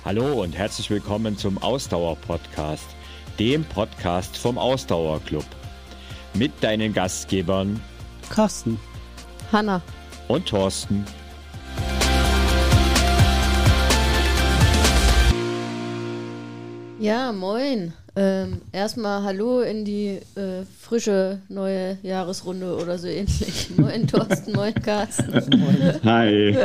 Hallo und herzlich willkommen zum Ausdauer-Podcast, dem Podcast vom Ausdauerclub. Mit deinen Gastgebern Carsten, Hanna und Thorsten. Ja, moin. Erstmal Hallo in die frische neue Jahresrunde oder so ähnlich. Moin Thorsten, moin Carsten. Hi.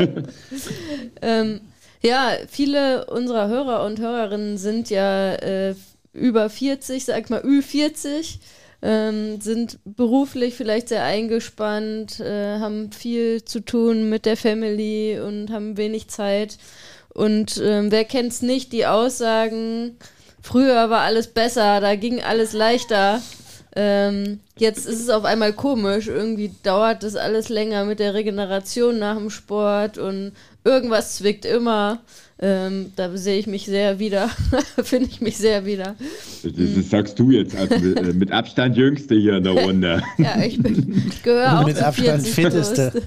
Ja, viele unserer Hörer und Hörerinnen sind ja über 40, sag mal Ü40, sind beruflich vielleicht sehr eingespannt, haben viel zu tun mit der Family und haben wenig Zeit. Und wer kennt's nicht, die Aussagen, früher war alles besser, da ging alles leichter. Jetzt ist es auf einmal komisch, irgendwie dauert das alles länger mit der Regeneration nach dem Sport und irgendwas zwickt immer. Da sehe ich mich sehr wieder, finde ich mich sehr wieder. Das sagst du jetzt als mit Abstand Jüngste hier in der Runde. Ja, ich gehöre auch mit zu Abstand 40 Fitteste.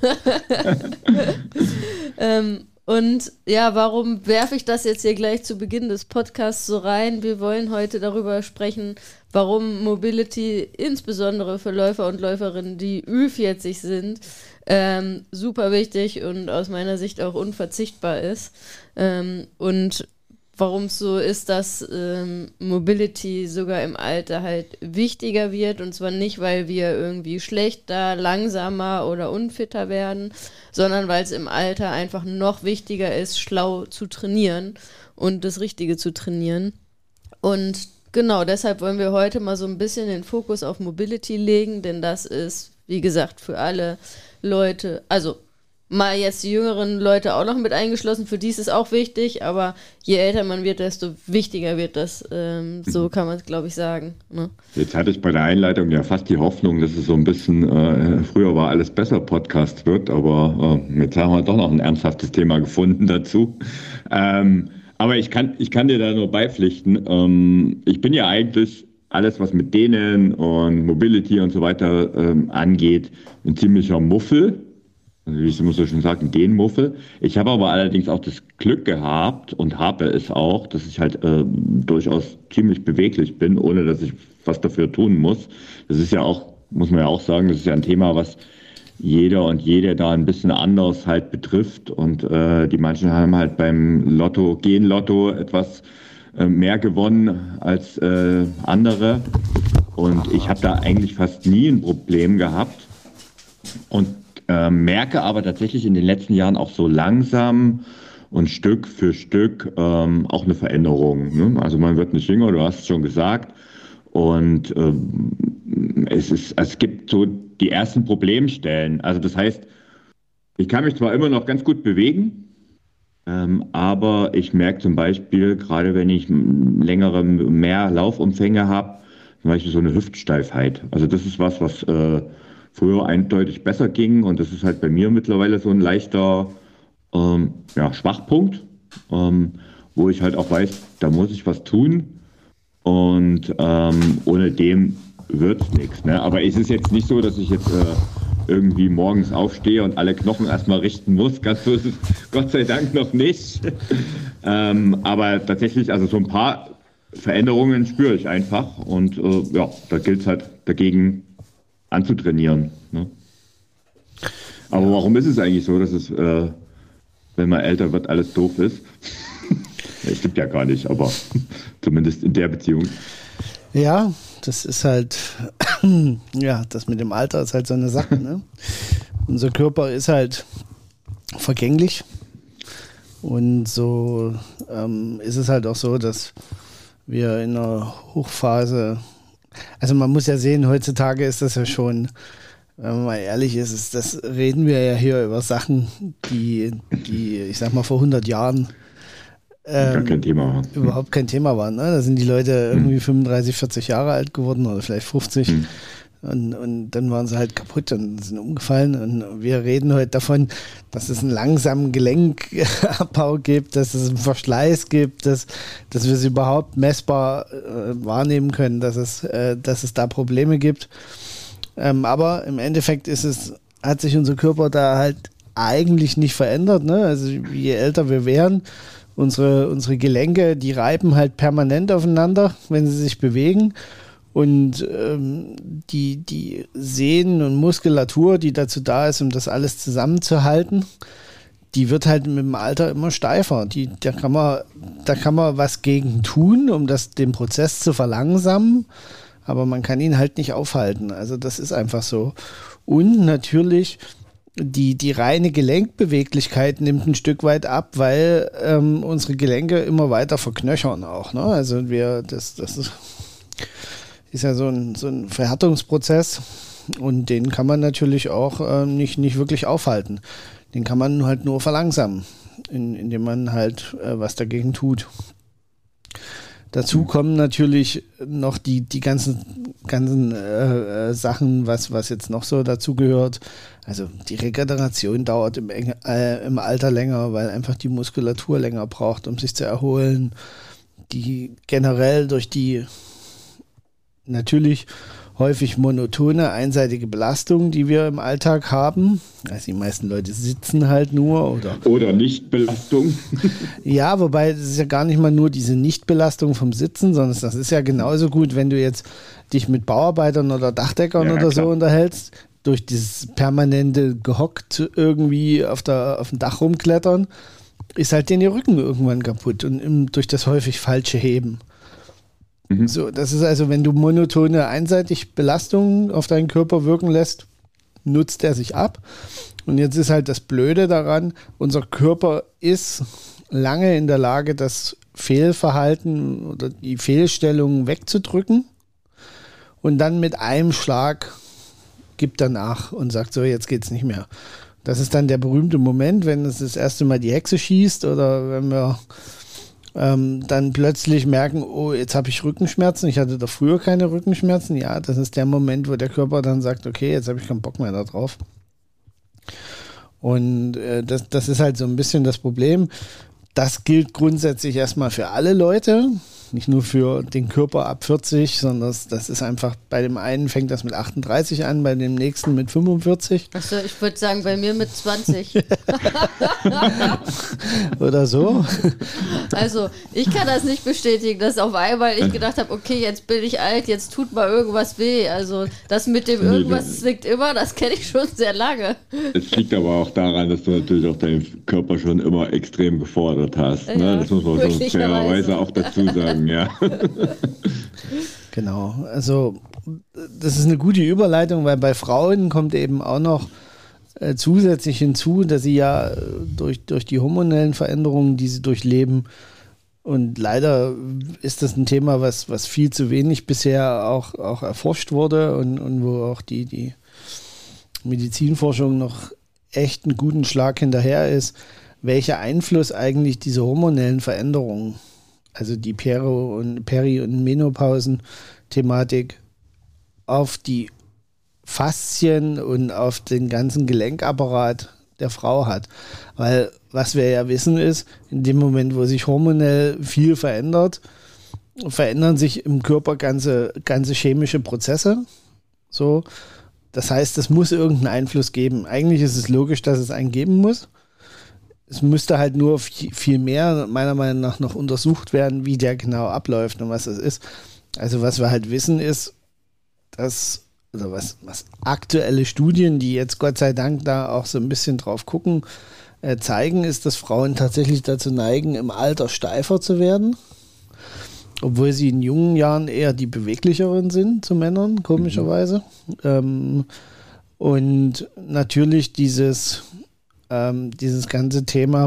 Und ja, warum werfe ich das jetzt hier gleich zu Beginn des Podcasts so rein? Wir wollen heute darüber sprechen, warum Mobility insbesondere für Läufer und Läuferinnen, die Ü40 sind, super wichtig und aus meiner Sicht auch unverzichtbar ist. Und warum es so ist, dass Mobility sogar im Alter halt wichtiger wird, und zwar nicht, weil wir irgendwie schlechter, langsamer oder unfitter werden, sondern weil es im Alter einfach noch wichtiger ist, schlau zu trainieren und das Richtige zu trainieren. Und genau, deshalb wollen wir heute mal so ein bisschen den Fokus auf Mobility legen, denn das ist, wie gesagt, für alle Leute, also mal jetzt die jüngeren Leute auch noch mit eingeschlossen, für die ist es auch wichtig, aber je älter man wird, desto wichtiger wird das, so kann man es, glaube ich, sagen. Ne? Jetzt hatte ich bei der Einleitung ja fast die Hoffnung, dass es so ein bisschen, früher war alles besser Podcast wird, aber jetzt haben wir doch noch ein ernsthaftes Thema gefunden dazu. Aber ich kann dir da nur beipflichten. Ich bin ja eigentlich alles, was mit Dehnen und Mobility und so weiter angeht, ein ziemlicher Muffel. Also wie ich immer so schön sage, ein Dehnmuffel. Ich habe aber allerdings auch das Glück gehabt und habe es auch, dass ich halt durchaus ziemlich beweglich bin, ohne dass ich was dafür tun muss. Das ist ja auch, muss man ja auch sagen, das ist ja ein Thema, was jeder und jede da ein bisschen anders halt betrifft. Und die manchen haben halt beim Gen-Lotto etwas mehr gewonnen als andere. Und ich habe da eigentlich fast nie ein Problem gehabt. Und merke aber tatsächlich in den letzten Jahren auch so langsam und Stück für Stück auch eine Veränderung. Ne? Also man wird nicht jünger, du hast es schon gesagt. Und es gibt so die ersten Problemstellen. Also das heißt, ich kann mich zwar immer noch ganz gut bewegen, aber ich merke zum Beispiel, gerade wenn ich mehr Laufumfänge habe, zum Beispiel so eine Hüftsteifheit. Also das ist was früher eindeutig besser ging, und das ist halt bei mir mittlerweile so ein leichter Schwachpunkt, wo ich halt auch weiß, da muss ich was tun, und ohne dem wird's nichts. Ne? Aber es ist jetzt nicht so, dass ich jetzt irgendwie morgens aufstehe und alle Knochen erstmal richten muss. Ganz so ist es Gott sei Dank noch nicht. Aber tatsächlich, also so ein paar Veränderungen spüre ich einfach, und da gilt es halt dagegen anzutrainieren. Ne? Aber warum ist es eigentlich so, dass es, wenn man älter wird, alles doof ist? Das stimmt ja gar nicht, aber zumindest in der Beziehung. Ja, das ist halt, das mit dem Alter ist halt so eine Sache. Ne? Unser Körper ist halt vergänglich, und so ist es halt auch so, dass wir in einer Hochphase, also man muss ja sehen, heutzutage ist das ja schon, wenn man mal ehrlich ist, das reden wir ja hier über Sachen, die ich sag mal vor 100 Jahren kein Thema. Überhaupt kein Thema waren. Ne? Da sind die Leute irgendwie 35, 40 Jahre alt geworden oder vielleicht 50. Und dann waren sie halt kaputt und sind umgefallen. Und wir reden heute davon, dass es einen langsamen Gelenkabbau gibt, dass es einen Verschleiß gibt, dass wir es überhaupt messbar wahrnehmen können, dass es da Probleme gibt. Aber im Endeffekt hat sich unser Körper da halt eigentlich nicht verändert. Ne? Also je älter wir werden, Unsere Gelenke, die reiben halt permanent aufeinander, wenn sie sich bewegen. Und die Sehnen und Muskulatur, die dazu da ist, um das alles zusammenzuhalten, die wird halt mit dem Alter immer steifer. Da kann man was gegen tun, um den Prozess zu verlangsamen, aber man kann ihn halt nicht aufhalten. Also das ist einfach so. Und natürlich die reine Gelenkbeweglichkeit nimmt ein Stück weit ab, weil unsere Gelenke immer weiter verknöchern auch. Ne? Also das ist ja so ein Verhärtungsprozess und den kann man natürlich auch nicht wirklich aufhalten. Den kann man halt nur verlangsamen, indem man halt was dagegen tut. Dazu kommen natürlich noch die ganzen Sachen, was jetzt noch so dazu gehört. Also die Regeneration dauert im Alter länger, weil einfach die Muskulatur länger braucht, um sich zu erholen. Die generell durch die natürlich häufig monotone, einseitige Belastung, die wir im Alltag haben. Also die meisten Leute sitzen halt nur oder Nichtbelastung. Ja, wobei es ist ja gar nicht mal nur diese Nichtbelastung vom Sitzen, sondern das ist ja genauso gut, wenn du jetzt dich mit Bauarbeitern oder Dachdeckern oder so unterhältst, durch dieses permanente gehockt irgendwie auf dem Dach rumklettern, ist halt der Rücken irgendwann kaputt und durch das häufig falsche Heben. So, das ist also, wenn du monotone einseitig Belastungen auf deinen Körper wirken lässt, nutzt er sich ab. Und jetzt ist halt das Blöde daran, unser Körper ist lange in der Lage, das Fehlverhalten oder die Fehlstellungen wegzudrücken und dann mit einem Schlag gibt er nach und sagt so, jetzt geht's nicht mehr. Das ist dann der berühmte Moment, wenn es das erste Mal die Hexe schießt oder wenn wir dann plötzlich merken, oh, jetzt habe ich Rückenschmerzen, ich hatte doch früher keine Rückenschmerzen. Ja, das ist der Moment, wo der Körper dann sagt, okay, jetzt habe ich keinen Bock mehr da drauf. Und das ist halt so ein bisschen das Problem. Das gilt grundsätzlich erstmal für alle Leute, nicht nur für den Körper ab 40, sondern das ist einfach, bei dem einen fängt das mit 38 an, bei dem nächsten mit 45. Achso, ich würde sagen, bei mir mit 20. Oder so. Also, ich kann das nicht bestätigen, dass auf einmal ich gedacht habe, okay, jetzt bin ich alt, jetzt tut mal irgendwas weh. Also, das mit dem irgendwas zwickt immer, das kenne ich schon sehr lange. Es liegt aber auch daran, dass du natürlich auch deinen Körper schon immer extrem gefordert hast. Ne? Ja, das muss man so fairerweise auch dazu sagen, ja. Genau, also das ist eine gute Überleitung, weil bei Frauen kommt eben auch noch zusätzlich hinzu, dass sie ja durch die hormonellen Veränderungen, die sie durchleben, und leider ist das ein Thema, was viel zu wenig bisher auch erforscht wurde und wo auch die Medizinforschung noch echt einen guten Schlag hinterher ist, welcher Einfluss eigentlich diese hormonellen Veränderungen, also die Peri- und Menopausen-Thematik, auf die Faszien und auf den ganzen Gelenkapparat der Frau hat. Weil was wir ja wissen ist, in dem Moment, wo sich hormonell viel verändert, verändern sich im Körper ganze chemische Prozesse. So, das heißt, es muss irgendeinen Einfluss geben. Eigentlich ist es logisch, dass es einen geben muss. Es müsste halt nur viel mehr, meiner Meinung nach, noch untersucht werden, wie der genau abläuft und was es ist. Also was wir halt wissen ist, dass, oder was aktuelle Studien, die jetzt Gott sei Dank da auch so ein bisschen drauf gucken, zeigen, ist, dass Frauen tatsächlich dazu neigen, im Alter steifer zu werden. Obwohl sie in jungen Jahren eher die beweglicheren sind zu Männern, komischerweise. Und natürlich dieses ganze Thema,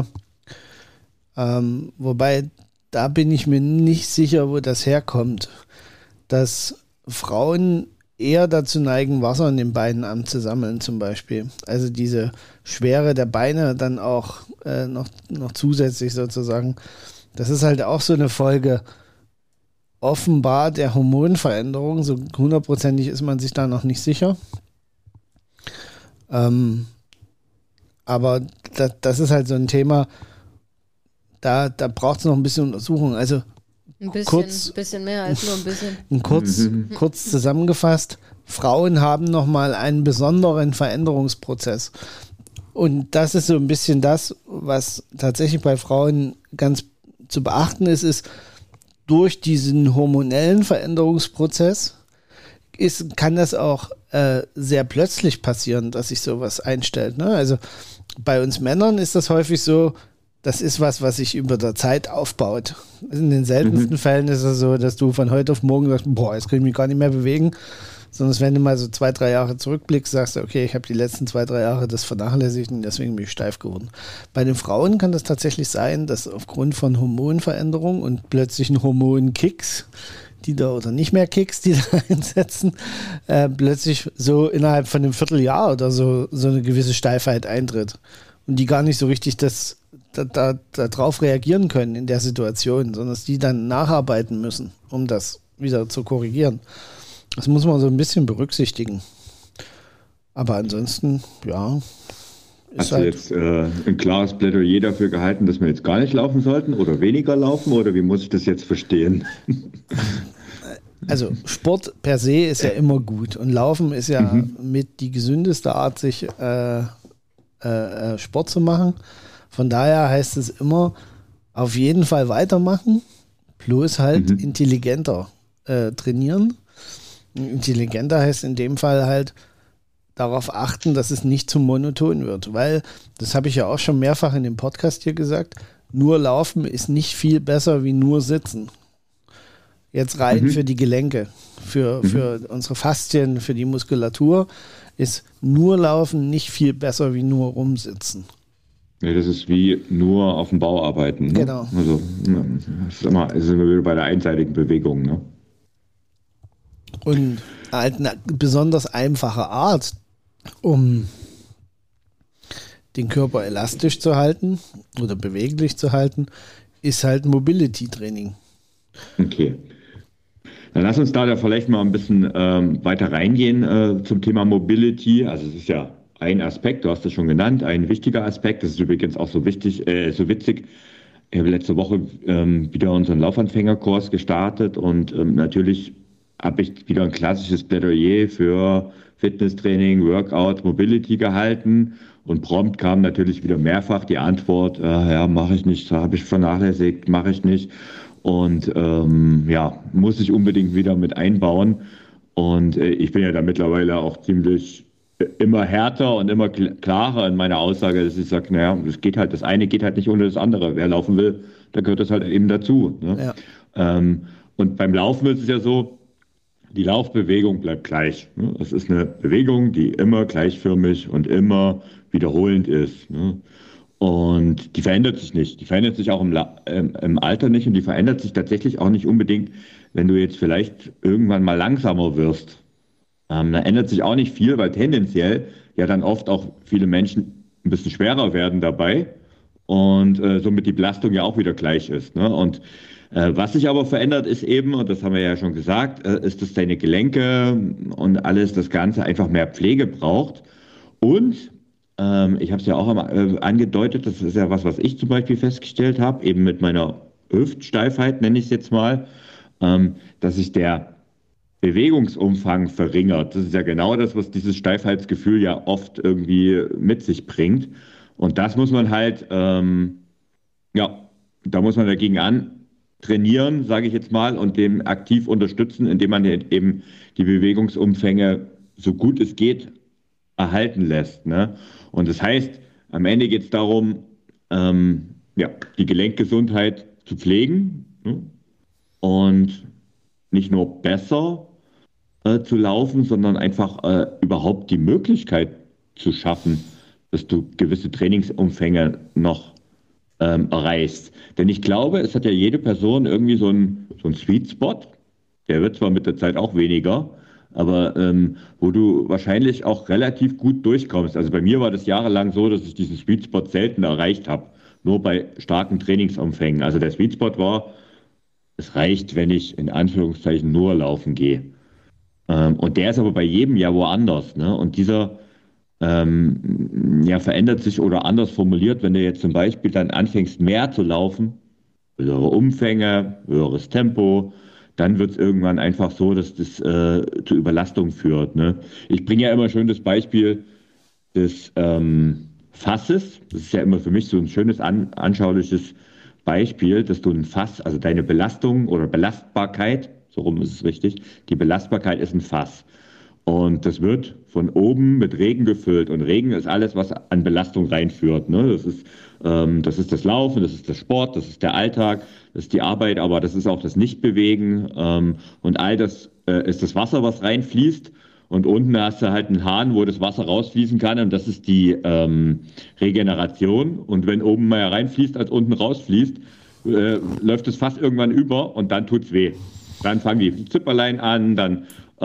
wobei da bin ich mir nicht sicher, wo das herkommt, dass Frauen eher dazu neigen, Wasser in den Beinen anzusammeln zum Beispiel. Also diese Schwere der Beine dann auch noch zusätzlich sozusagen. Das ist halt auch so eine Folge offenbar der Hormonveränderung. So hundertprozentig ist man sich da noch nicht sicher. Aber das ist halt so ein Thema, da braucht es noch ein bisschen Untersuchung. Also ein bisschen mehr als nur ein bisschen. Kurz zusammengefasst, Frauen haben nochmal einen besonderen Veränderungsprozess. Und das ist so ein bisschen das, was tatsächlich bei Frauen ganz zu beachten ist, durch diesen hormonellen Veränderungsprozess kann das auch sehr plötzlich passieren, dass sich sowas einstellt. Ne? Also bei uns Männern ist das häufig so, das ist was sich über der Zeit aufbaut. In den seltensten Fällen ist es so, dass du von heute auf morgen sagst, boah, jetzt kann ich mich gar nicht mehr bewegen. Sondern wenn du mal so 2-3 Jahre zurückblickst, sagst du, okay, ich habe die letzten 2-3 Jahre das vernachlässigt und deswegen bin ich steif geworden. Bei den Frauen kann das tatsächlich sein, dass aufgrund von Hormonveränderungen und plötzlichen Hormonkicks, oder nicht mehr Kicks, die da einsetzen, plötzlich so innerhalb von einem Vierteljahr oder so eine gewisse Steifheit eintritt. Und die gar nicht so richtig darauf reagieren können in der Situation, sondern dass die dann nacharbeiten müssen, um das wieder zu korrigieren. Das muss man so ein bisschen berücksichtigen. Aber ansonsten, ja. Hast du jetzt ein klares Plädoyer dafür gehalten, dass wir jetzt gar nicht laufen sollten oder weniger laufen? Oder wie muss ich das jetzt verstehen? Also Sport per se ist ja immer gut. Und Laufen ist ja mit die gesündeste Art, sich Sport zu machen. Von daher heißt es immer, auf jeden Fall weitermachen, bloß halt intelligenter trainieren. Intelligenter heißt in dem Fall halt darauf achten, dass es nicht zu monoton wird, weil, das habe ich ja auch schon mehrfach in dem Podcast hier gesagt, nur Laufen ist nicht viel besser wie nur Sitzen. Jetzt rein für die Gelenke, für unsere Faszien, für die Muskulatur ist nur Laufen nicht viel besser wie nur rumsitzen. Ja, das ist wie nur auf dem Bau arbeiten. Ne? Genau. Also, das sind wir wieder bei der einseitigen Bewegung. Ne? Und halt eine besonders einfache Art, um den Körper elastisch zu halten oder beweglich zu halten, ist halt Mobility-Training. Okay. Dann lass uns da vielleicht mal ein bisschen weiter reingehen zum Thema Mobility. Also es ist ja ein Aspekt, du hast es schon genannt, ein wichtiger Aspekt. Das ist übrigens auch so witzig. Ich habe letzte Woche wieder unseren Laufanfängerkurs gestartet und natürlich habe ich wieder ein klassisches Plädoyer für Fitnesstraining, Workout, Mobility gehalten und prompt kam natürlich wieder mehrfach die Antwort, ja, mache ich nicht, habe ich vernachlässigt, mache ich nicht und muss ich unbedingt wieder mit einbauen und ich bin ja da mittlerweile auch ziemlich immer härter und immer klarer in meiner Aussage, dass ich sage, naja, das eine geht halt nicht ohne das andere. Wer laufen will, da gehört das halt eben dazu. Ne? Ja. Und beim Laufen ist es ja so, die Laufbewegung bleibt gleich. Ne? Es ist eine Bewegung, die immer gleichförmig und immer wiederholend ist. Ne? Und die verändert sich nicht. Die verändert sich auch im Alter nicht und die verändert sich tatsächlich auch nicht unbedingt, wenn du jetzt vielleicht irgendwann mal langsamer wirst. Da ändert sich auch nicht viel, weil tendenziell ja dann oft auch viele Menschen ein bisschen schwerer werden dabei und somit die Belastung ja auch wieder gleich ist. Ne? Und was sich aber verändert ist eben, und das haben wir ja schon gesagt, ist, dass deine Gelenke und alles, das Ganze einfach mehr Pflege braucht. Und ich habe es ja auch angedeutet, das ist ja was ich zum Beispiel festgestellt habe, eben mit meiner Hüftsteifheit, nenne ich es jetzt mal, dass sich der Bewegungsumfang verringert. Das ist ja genau das, was dieses Steifheitsgefühl ja oft irgendwie mit sich bringt. Und das muss man halt, da muss man dagegen trainieren, sage ich jetzt mal, und dem aktiv unterstützen, indem man eben die Bewegungsumfänge so gut es geht erhalten lässt. Ne? Und das heißt, am Ende geht es darum, die Gelenkgesundheit zu pflegen, ne? Und nicht nur besser zu laufen, sondern einfach überhaupt die Möglichkeit zu schaffen, dass du gewisse Trainingsumfänge noch erreichst. Denn ich glaube, es hat ja jede Person irgendwie so einen Sweet Spot, der wird zwar mit der Zeit auch weniger, aber wo du wahrscheinlich auch relativ gut durchkommst. Also bei mir war das jahrelang so, dass ich diesen Sweet Spot selten erreicht habe, nur bei starken Trainingsumfängen. Also der Sweet Spot war, es reicht, wenn ich in Anführungszeichen nur laufen gehe. Und der ist aber bei jedem ja woanders. Ne? Und dieser verändert sich oder anders formuliert, wenn du jetzt zum Beispiel dann anfängst mehr zu laufen, höhere Umfänge, höheres Tempo, dann wird es irgendwann einfach so, dass das zu Überlastung führt. Ne? Ich bringe ja immer schön das Beispiel des Fasses. Das ist ja immer für mich so ein schönes, anschauliches Beispiel, dass du ein Fass, also deine Belastung oder Belastbarkeit, so rum ist es richtig, die Belastbarkeit ist ein Fass. Und das wird von oben mit Regen gefüllt. Und Regen ist alles, was an Belastung reinführt. Ne? Das ist das Laufen, das ist der Sport, das ist der Alltag, das ist die Arbeit, aber das ist auch das Nichtbewegen. Und all das ist das Wasser, was reinfließt. Und unten hast du halt einen Hahn, wo das Wasser rausfließen kann. Und das ist die Regeneration. Und wenn oben mehr reinfließt, als unten rausfließt, läuft es fast irgendwann über und dann tut's weh. Dann fangen die Zipperlein an, dann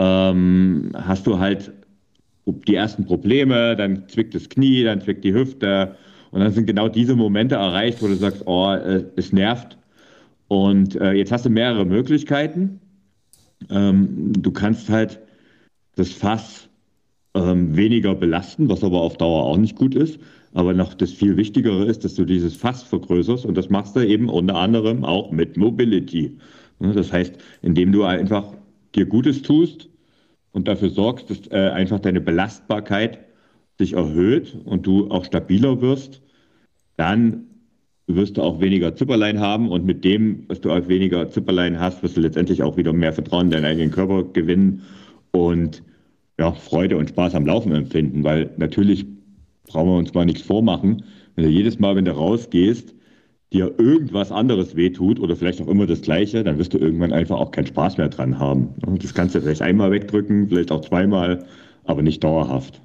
hast du halt die ersten Probleme, dann zwickt das Knie, dann zwickt die Hüfte und dann sind genau diese Momente erreicht, wo du sagst, oh, es nervt. Und jetzt hast du mehrere Möglichkeiten. Du kannst halt das Fass weniger belasten, was aber auf Dauer auch nicht gut ist. Aber noch das viel Wichtigere ist, dass du dieses Fass vergrößerst und das machst du eben unter anderem auch mit Mobility. Das heißt, indem du einfach dir Gutes tust und dafür sorgst, dass einfach deine Belastbarkeit sich erhöht und du auch stabiler wirst, dann wirst du auch weniger Zipperlein haben und mit dem, was du auch weniger Zipperlein hast, wirst du letztendlich auch wieder mehr Vertrauen in deinen eigenen Körper gewinnen und ja, Freude und Spaß am Laufen empfinden, weil natürlich brauchen wir uns mal nichts vormachen, wenn du jedes Mal, wenn du rausgehst, dir irgendwas anderes wehtut oder vielleicht auch immer das Gleiche, dann wirst du irgendwann einfach auch keinen Spaß mehr dran haben. Das kannst du vielleicht einmal wegdrücken, vielleicht auch zweimal, aber nicht dauerhaft.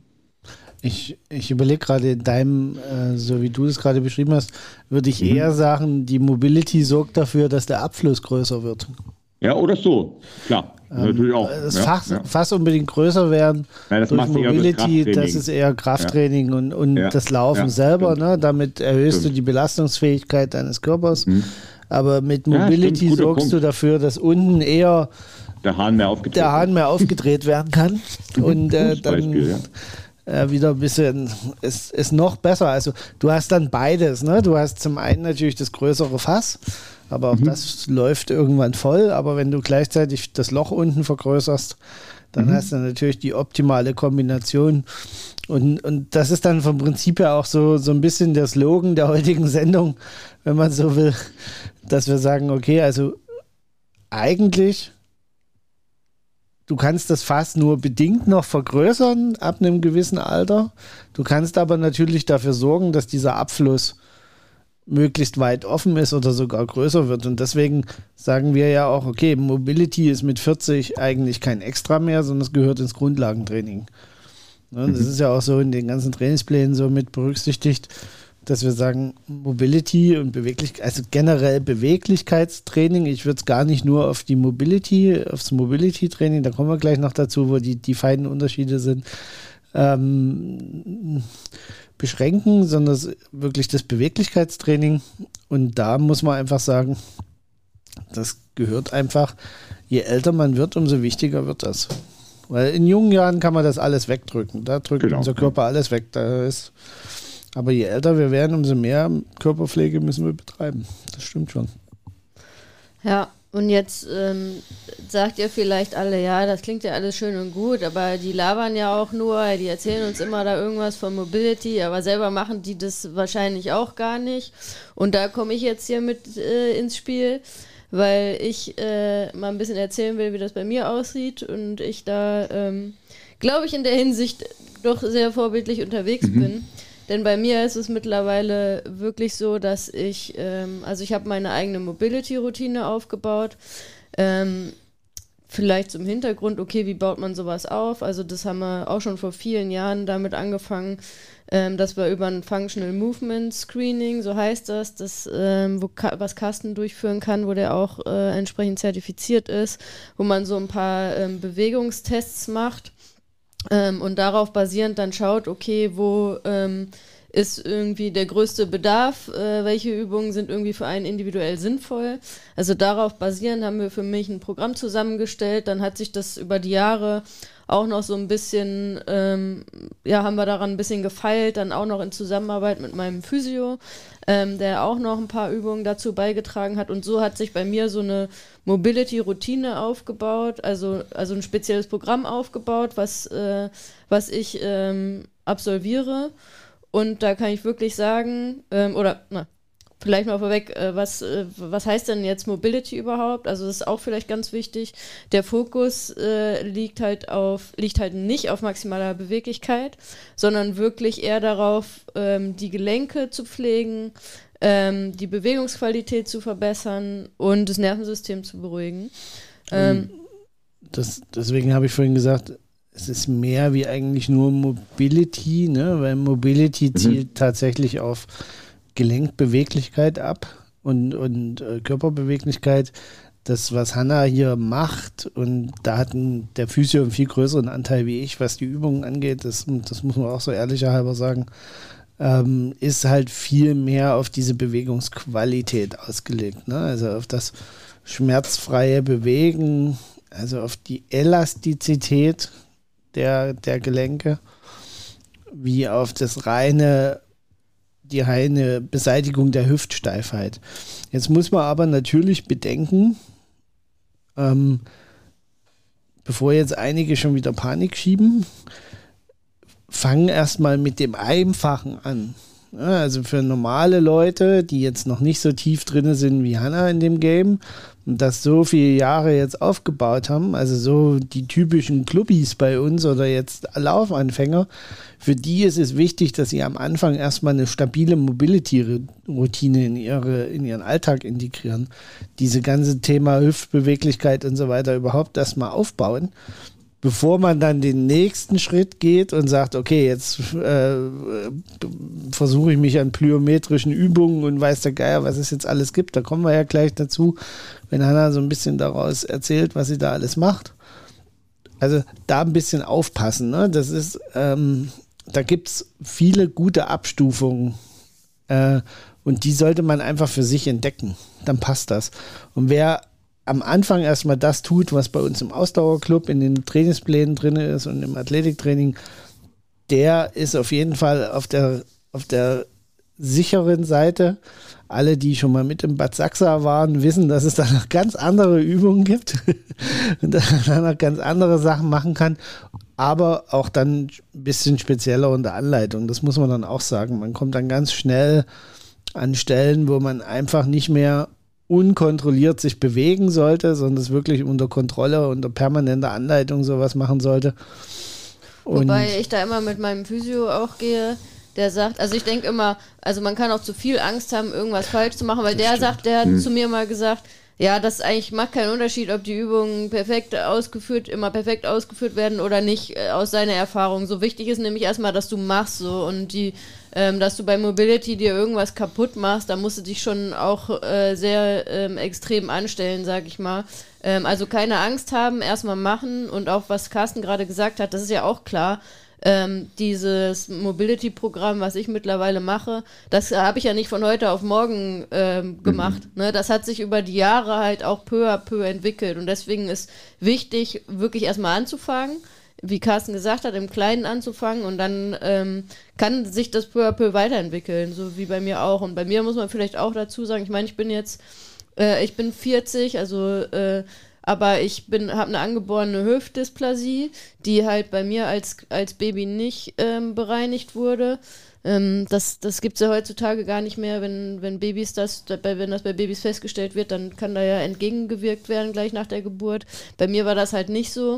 Ich überlege gerade in deinem, so wie du es gerade beschrieben hast, würde ich eher sagen, die Mobility sorgt dafür, dass der Abfluss größer wird. Ja, oder so, klar. Natürlich auch. Das Fass unbedingt größer werden. Nein, das durch Mobility, das ist eher Krafttraining und das Laufen selber. Ne? Damit erhöhst du die Belastungsfähigkeit deines Körpers. Aber mit Mobility sorgst du dafür, dass unten eher der Hahn mehr aufgedreht werden kann. Und dann wieder ein bisschen, ist noch besser. Also du hast dann beides. Ne? Du hast zum einen natürlich das größere Fass, aber auch das läuft irgendwann voll. Aber wenn du gleichzeitig das Loch unten vergrößerst, dann hast du natürlich die optimale Kombination. Und das ist dann vom Prinzip her auch so ein bisschen der Slogan der heutigen Sendung, wenn man so will, dass wir sagen, okay, also eigentlich, du kannst das Fass nur bedingt noch vergrößern ab einem gewissen Alter. Du kannst aber natürlich dafür sorgen, dass dieser Abfluss möglichst weit offen ist oder sogar größer wird. Und deswegen sagen wir ja auch, okay, Mobility ist mit 40 eigentlich kein Extra mehr, sondern es gehört ins Grundlagentraining. Ne, das ist ja auch so in den ganzen Trainingsplänen so mit berücksichtigt, dass wir sagen, Mobility und Beweglichkeit, also generell Beweglichkeitstraining, ich würde es gar nicht nur auf die aufs Mobility-Training, da kommen wir gleich noch dazu, wo die feinen Unterschiede sind, beschränken, sondern wirklich das Beweglichkeitstraining. Und da muss man einfach sagen, das gehört einfach, je älter man wird, umso wichtiger wird das. Weil in jungen Jahren kann man das alles wegdrücken. Da drückt unser Körper alles weg. Aber je älter wir werden, umso mehr Körperpflege müssen wir betreiben. Das stimmt schon. Ja, und jetzt sagt ihr vielleicht alle, ja, das klingt ja alles schön und gut, aber die labern ja auch nur, die erzählen uns immer da irgendwas von Mobility, aber selber machen die das wahrscheinlich auch gar nicht. Und da komme ich jetzt hier mit ins Spiel, weil ich mal ein bisschen erzählen will, wie das bei mir aussieht und ich da, glaube ich, in der Hinsicht doch sehr vorbildlich unterwegs bin. Denn bei mir ist es mittlerweile wirklich so, dass ich habe meine eigene Mobility-Routine aufgebaut. Vielleicht zum Hintergrund, okay, wie baut man sowas auf? Also das haben wir auch schon vor vielen Jahren damit angefangen, dass wir über ein Functional Movement Screening, so heißt das, was Carsten durchführen kann, wo der auch entsprechend zertifiziert ist, wo man so ein paar Bewegungstests macht. Und darauf basierend dann schaut, okay, wo ist irgendwie der größte Bedarf, welche Übungen sind irgendwie für einen individuell sinnvoll. Also darauf basierend haben wir für mich ein Programm zusammengestellt, dann hat sich das über die Jahre auch noch so ein bisschen, haben wir daran ein bisschen gefeilt, dann auch noch in Zusammenarbeit mit meinem Physio, der auch noch ein paar Übungen dazu beigetragen hat und so hat sich bei mir so eine Mobility-Routine aufgebaut, also ein spezielles Programm aufgebaut, was ich absolviere und da kann ich wirklich sagen, vielleicht mal vorweg, was heißt denn jetzt Mobility überhaupt? Also das ist auch vielleicht ganz wichtig. Der Fokus liegt halt nicht auf maximaler Beweglichkeit, sondern wirklich eher darauf, die Gelenke zu pflegen, die Bewegungsqualität zu verbessern und das Nervensystem zu beruhigen. Deswegen habe ich vorhin gesagt, es ist mehr wie eigentlich nur Mobility, ne? Weil Mobility zielt tatsächlich auf Gelenkbeweglichkeit ab und Körperbeweglichkeit. Das, was Hanna hier macht, und da hat der Physio einen viel größeren Anteil wie ich, was die Übungen angeht, das muss man auch so ehrlicherhalber sagen, ist halt viel mehr auf diese Bewegungsqualität ausgelegt, ne? Also auf das schmerzfreie Bewegen, also auf die Elastizität der Gelenke, wie auf die reine Beseitigung der Hüftsteifheit. Jetzt muss man aber natürlich bedenken, bevor jetzt einige schon wieder Panik schieben, fangen erstmal mit dem Einfachen an. Ja, also für normale Leute, die jetzt noch nicht so tief drin sind wie Hanna in dem Game und das so viele Jahre jetzt aufgebaut haben, also so die typischen Clubbies bei uns oder jetzt Laufanfänger, für die ist es wichtig, dass sie am Anfang erstmal eine stabile Mobility-Routine in ihren Alltag integrieren. Diese ganze Thema Hüftbeweglichkeit und so weiter überhaupt erstmal aufbauen, bevor man dann den nächsten Schritt geht und sagt, okay, jetzt versuche ich mich an plyometrischen Übungen und weiß der Geier, was es jetzt alles gibt. Da kommen wir ja gleich dazu, wenn Hanna so ein bisschen daraus erzählt, was sie da alles macht. Also da ein bisschen aufpassen, ne? Das ist, da gibt es viele gute Abstufungen und die sollte man einfach für sich entdecken. Dann passt das. Und wer am Anfang erstmal das tut, was bei uns im Ausdauerclub in den Trainingsplänen drin ist und im Athletiktraining, der ist auf jeden Fall auf der sicheren Seite. Alle, die schon mal mit im Bad Sachsa waren, wissen, dass es da noch ganz andere Übungen gibt und dass man noch ganz andere Sachen machen kann, aber auch dann ein bisschen spezieller unter Anleitung. Das muss man dann auch sagen. Man kommt dann ganz schnell an Stellen, wo man einfach nicht mehr unkontrolliert sich bewegen sollte, sondern es wirklich unter Kontrolle, unter permanenter Anleitung sowas machen sollte. Wobei ich da immer mit meinem Physio auch gehe, der sagt, also ich denke immer, also man kann auch zu viel Angst haben, irgendwas falsch zu machen, weil der hat zu mir mal gesagt, ja, das eigentlich macht keinen Unterschied, ob die Übungen immer perfekt ausgeführt werden oder nicht, aus seiner Erfahrung. So wichtig ist nämlich erstmal, dass du machst so und dass du bei Mobility dir irgendwas kaputt machst, da musst du dich schon auch sehr extrem anstellen, sag ich mal. Also keine Angst haben, erstmal machen und auch was Carsten gerade gesagt hat, das ist ja auch klar. Dieses Mobility-Programm, was ich mittlerweile mache, das habe ich ja nicht von heute auf morgen gemacht. Ne? Das hat sich über die Jahre halt auch peu à peu entwickelt und deswegen ist wichtig, wirklich erstmal anzufangen, wie Carsten gesagt hat, im Kleinen anzufangen und dann kann sich das peu à peu weiterentwickeln, so wie bei mir auch. Und bei mir muss man vielleicht auch dazu sagen, ich meine, ich bin 40, also aber ich habe eine angeborene Hüftdysplasie, die halt bei mir als Baby nicht bereinigt wurde. Das gibt es ja heutzutage gar nicht mehr, wenn das bei Babys festgestellt wird, dann kann da ja entgegengewirkt werden gleich nach der Geburt. Bei mir war das halt nicht so.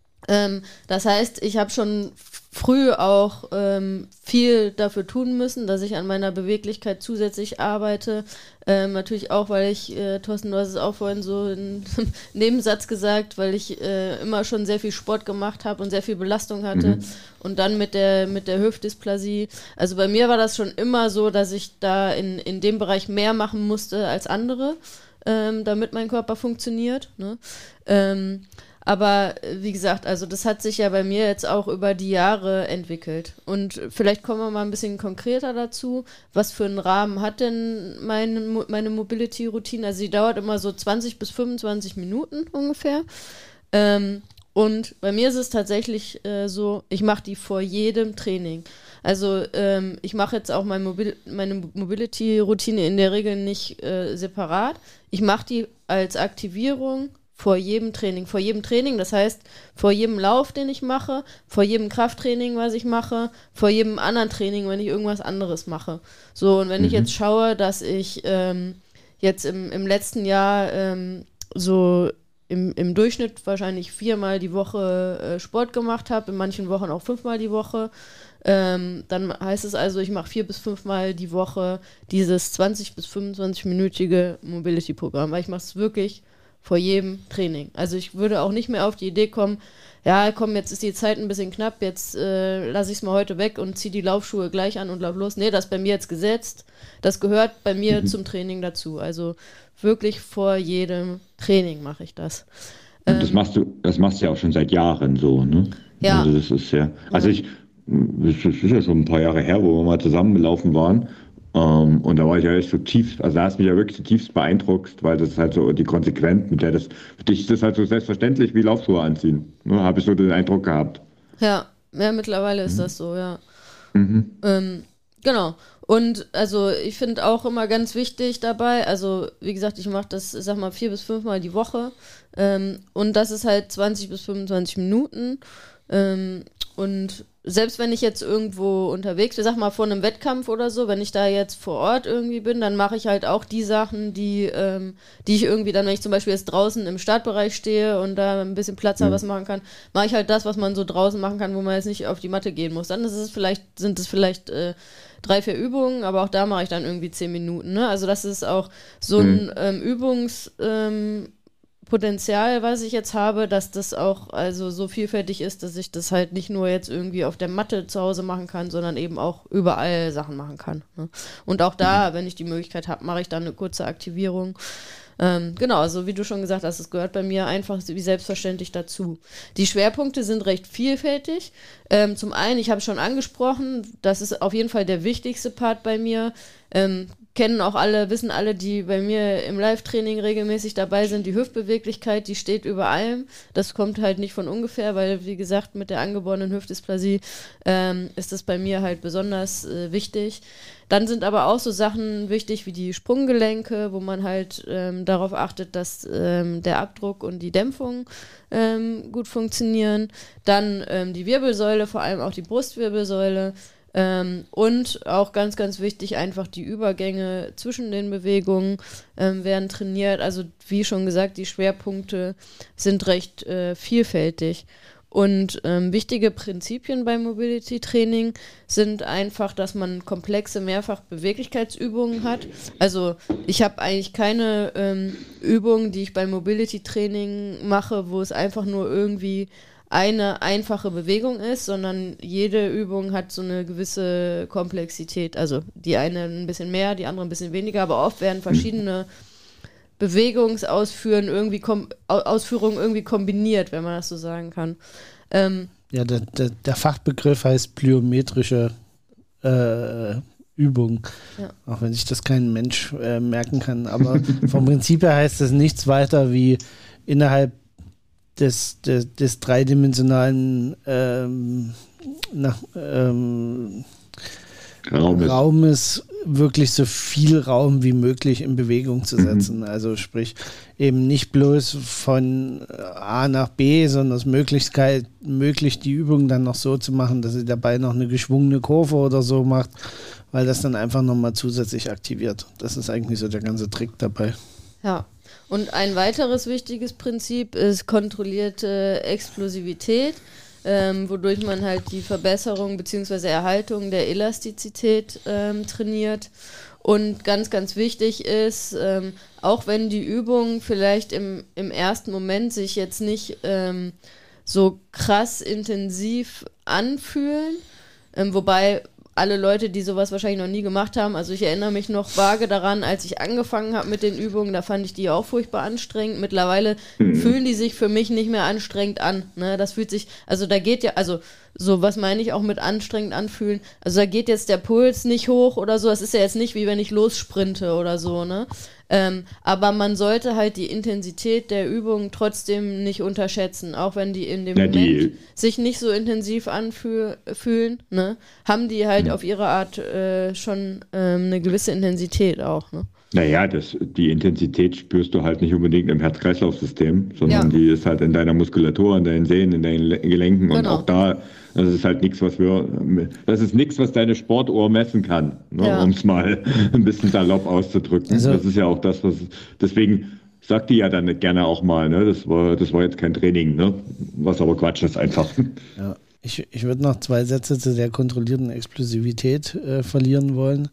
Das heißt, ich habe schon früh auch viel dafür tun müssen, dass ich an meiner Beweglichkeit zusätzlich arbeite. Natürlich auch, weil ich, Thorsten, du hast es auch vorhin so in einem Nebensatz gesagt, weil ich immer schon sehr viel Sport gemacht habe und sehr viel Belastung hatte. Und dann mit der Hüftdysplasie. Also bei mir war das schon immer so, dass ich da in dem Bereich mehr machen musste als andere, damit mein Körper funktioniert, ne? Aber wie gesagt, also das hat sich ja bei mir jetzt auch über die Jahre entwickelt. Und vielleicht kommen wir mal ein bisschen konkreter dazu. Was für einen Rahmen hat denn meine Mobility-Routine? Also die dauert immer so 20 bis 25 Minuten ungefähr. Und bei mir ist es tatsächlich so, ich mache die vor jedem Training. Also ich mache jetzt auch meine Mobility-Routine in der Regel nicht separat. Ich mache die als Aktivierung vor jedem Training. Vor jedem Training, das heißt, vor jedem Lauf, den ich mache, vor jedem Krafttraining, was ich mache, vor jedem anderen Training, wenn ich irgendwas anderes mache. So, und wenn ich jetzt schaue, dass ich jetzt im letzten Jahr so im Durchschnitt wahrscheinlich 4-mal die Woche Sport gemacht habe, in manchen Wochen auch 5-mal die Woche, dann heißt es also, ich mache 4 bis 5-mal die Woche dieses 20 bis 25-minütige Mobility-Programm, weil ich mache es wirklich vor jedem Training. Also ich würde auch nicht mehr auf die Idee kommen, ja komm, jetzt ist die Zeit ein bisschen knapp, jetzt lasse ich es mal heute weg und ziehe die Laufschuhe gleich an und lauf los. Nee, das ist bei mir jetzt gesetzt. Das gehört bei mir zum Training dazu. Also wirklich vor jedem Training mache ich das. Und das machst du ja auch schon seit Jahren so, ne? Ja. Also das ist ja, das ist ja schon ein paar Jahre her, wo wir mal zusammengelaufen waren. Und da war ich ja echt so tief, also da hast mich ja wirklich zutiefst beeindruckt, weil das ist halt so die Konsequenz, mit der das, für dich ist das halt so selbstverständlich wie Laufschuhe anziehen. Ne? Habe ich so den Eindruck gehabt. Ja, mittlerweile ist das so, ja. Genau. Und also ich finde auch immer ganz wichtig dabei, also wie gesagt, ich mache das, ich sag mal, 4 bis 5-mal die Woche und das ist halt 20 bis 25 Minuten und selbst wenn ich jetzt irgendwo unterwegs bin, sag mal vor einem Wettkampf oder so, wenn ich da jetzt vor Ort irgendwie bin, dann mache ich halt auch die Sachen, die ich irgendwie dann, wenn ich zum Beispiel jetzt draußen im Startbereich stehe und da ein bisschen Platz habe, was machen kann, mache ich halt das, was man so draußen machen kann, wo man jetzt nicht auf die Matte gehen muss. Dann sind es vielleicht 3-4 Übungen, aber auch da mache ich dann irgendwie 10 Minuten. Ne? Also das ist auch so ein Übungspotenzial, was ich jetzt habe, dass das auch also so vielfältig ist, dass ich das halt nicht nur jetzt irgendwie auf der Matte zu Hause machen kann, sondern eben auch überall Sachen machen kann. Ne? Und auch da, wenn ich die Möglichkeit habe, mache ich dann eine kurze Aktivierung. Genau, also wie du schon gesagt hast, es gehört bei mir einfach wie selbstverständlich dazu. Die Schwerpunkte sind recht vielfältig. Zum einen, ich habe es schon angesprochen, das ist auf jeden Fall der wichtigste Part bei mir. Wissen alle, die bei mir im Live-Training regelmäßig dabei sind, die Hüftbeweglichkeit, die steht über allem. Das kommt halt nicht von ungefähr, weil, wie gesagt, mit der angeborenen Hüftdysplasie ist das bei mir halt besonders wichtig. Dann sind aber auch so Sachen wichtig wie die Sprunggelenke, wo man halt darauf achtet, dass der Abdruck und die Dämpfung gut funktionieren. Dann die Wirbelsäule, vor allem auch die Brustwirbelsäule. Und auch ganz, ganz wichtig, einfach die Übergänge zwischen den Bewegungen werden trainiert. Also wie schon gesagt, die Schwerpunkte sind recht vielfältig. Und wichtige Prinzipien beim Mobility-Training sind einfach, dass man komplexe Mehrfach-Beweglichkeitsübungen hat. Also ich habe eigentlich keine Übungen, die ich beim Mobility-Training mache, wo es einfach nur irgendwie eine einfache Bewegung ist, sondern jede Übung hat so eine gewisse Komplexität. Also die eine ein bisschen mehr, die andere ein bisschen weniger, aber oft werden verschiedene Bewegungsausführungen irgendwie kombiniert, wenn man das so sagen kann. Ja, der Fachbegriff heißt plyometrische Übung, auch wenn sich das kein Mensch merken kann. Aber vom Prinzip her heißt das nichts weiter wie innerhalb des dreidimensionalen Raumes wirklich so viel Raum wie möglich in Bewegung zu setzen. Also sprich eben nicht bloß von A nach B, sondern es möglichst die Übung dann noch so zu machen, dass sie dabei noch eine geschwungene Kurve oder so macht, weil das dann einfach nochmal zusätzlich aktiviert. Das ist eigentlich so der ganze Trick dabei. Ja. Und ein weiteres wichtiges Prinzip ist kontrollierte Explosivität, wodurch man halt die Verbesserung bzw. Erhaltung der Elastizität trainiert. Und ganz, ganz wichtig ist, auch wenn die Übungen vielleicht im ersten Moment sich jetzt nicht so krass intensiv anfühlen, wobei alle Leute, die sowas wahrscheinlich noch nie gemacht haben, also ich erinnere mich noch vage daran, als ich angefangen habe mit den Übungen, da fand ich die auch furchtbar anstrengend. Mittlerweile fühlen die sich für mich nicht mehr anstrengend an. Ne? Das fühlt sich, also da geht ja, also so, was meine ich auch mit anstrengend anfühlen? Also da geht jetzt der Puls nicht hoch oder so, das ist ja jetzt nicht wie wenn ich lossprinte oder so, ne? Aber man sollte halt die Intensität der Übung trotzdem nicht unterschätzen, auch wenn die in dem Moment sich nicht so intensiv anfühlen, ne? Haben die halt auf ihre Art schon eine gewisse Intensität auch, ne? Naja, die Intensität spürst du halt nicht unbedingt im Herz-Kreislauf-System, sondern die ist halt in deiner Muskulatur, in deinen Sehnen, in deinen Gelenken und auch da, das ist halt nichts, was deine Sportuhr messen kann, ne, um es mal ein bisschen salopp auszudrücken. Also, das ist ja auch das, deswegen sagt die ja dann gerne auch mal, ne, das war jetzt kein Training, ne, was aber Quatsch ist einfach. Ja. Ich würde noch 2 Sätze zu der kontrollierten Explosivität verlieren wollen.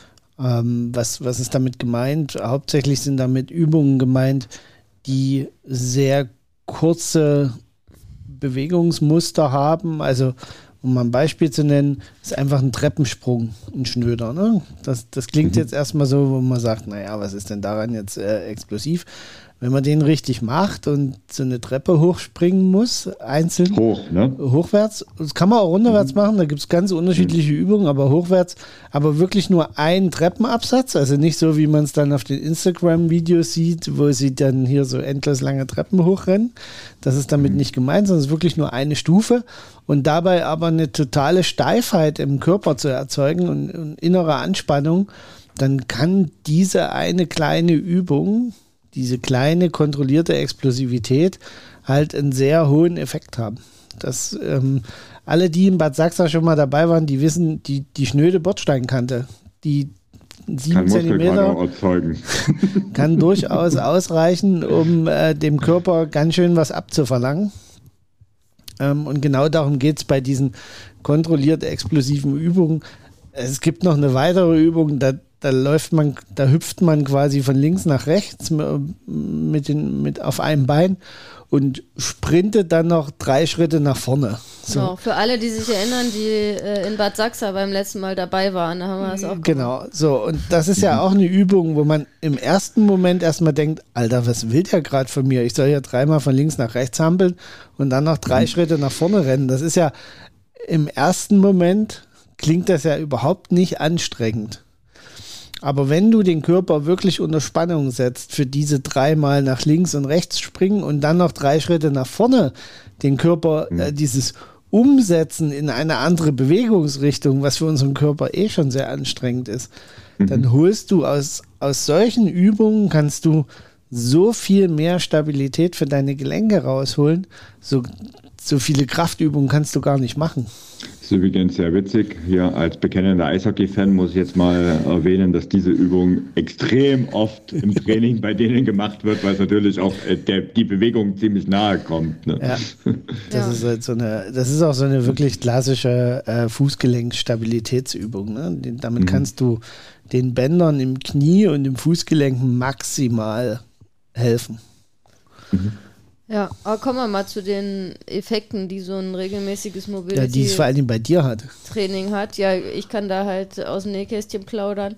Was ist damit gemeint? Hauptsächlich sind damit Übungen gemeint, die sehr kurze Bewegungsmuster haben. Also, um mal ein Beispiel zu nennen, ist einfach ein Treppensprung, ein Schnöder. Ne? Das klingt jetzt erstmal so, wo man sagt, naja, was ist denn daran jetzt explosiv? Wenn man den richtig macht und so eine Treppe hochspringen muss, einzeln. Hochwärts. Das kann man auch runterwärts machen, da gibt es ganz unterschiedliche Übungen, aber hochwärts. Aber wirklich nur einen Treppenabsatz, also nicht so, wie man es dann auf den Instagram-Videos sieht, wo sie dann hier so endlos lange Treppen hochrennen. Das ist damit nicht gemeint, sondern es ist wirklich nur eine Stufe. Und dabei aber eine totale Steifheit im Körper zu erzeugen und innere Anspannung, dann kann diese eine kleine Übung, diese kleine kontrollierte Explosivität halt einen sehr hohen Effekt haben. Das, alle, die in Bad Sachsa schon mal dabei waren, die wissen, die schnöde Bordsteinkante, die 7 Zentimeter kann durchaus ausreichen, um dem Körper ganz schön was abzuverlangen. Und genau darum geht es bei diesen kontrolliert explosiven Übungen. Es gibt noch eine weitere Übung, da hüpft man quasi von links nach rechts mit auf einem Bein und sprintet dann noch 3 Schritte nach vorne. So. Genau, für alle, die sich erinnern, die in Bad Sachsa beim letzten Mal dabei waren, da haben wir das auch gemacht. Genau, so, und das ist ja auch eine Übung, wo man im ersten Moment erstmal denkt, Alter, was will der gerade von mir? Ich soll ja 3-mal von links nach rechts hampeln und dann noch 3 Schritte nach vorne rennen. Das ist ja im ersten Moment klingt das ja überhaupt nicht anstrengend. Aber wenn du den Körper wirklich unter Spannung setzt für diese 3-mal nach links und rechts springen und dann noch 3 Schritte nach vorne, den Körper, dieses Umsetzen in eine andere Bewegungsrichtung, was für unseren Körper schon sehr anstrengend ist, dann holst du aus solchen Übungen, kannst du so viel mehr Stabilität für deine Gelenke rausholen, so viele Kraftübungen kannst du gar nicht machen. Das ist übrigens sehr witzig. Hier als bekennender Eishockey-Fan muss ich jetzt mal erwähnen, dass diese Übung extrem oft im Training bei denen gemacht wird, weil es natürlich auch die Bewegung ziemlich nahe kommt. Ne? Ja, das ist auch so eine wirklich klassische Fußgelenkstabilitätsübung. Ne? Damit kannst du den Bändern im Knie und im Fußgelenk maximal helfen. Ja, aber kommen wir mal zu den Effekten, die so ein regelmäßiges Mobility ja, die es vor allem bei dir hat. Training hat. Ja, ich kann da halt aus dem Nähkästchen plaudern.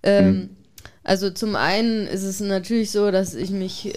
Also zum einen ist es natürlich so, dass ich mich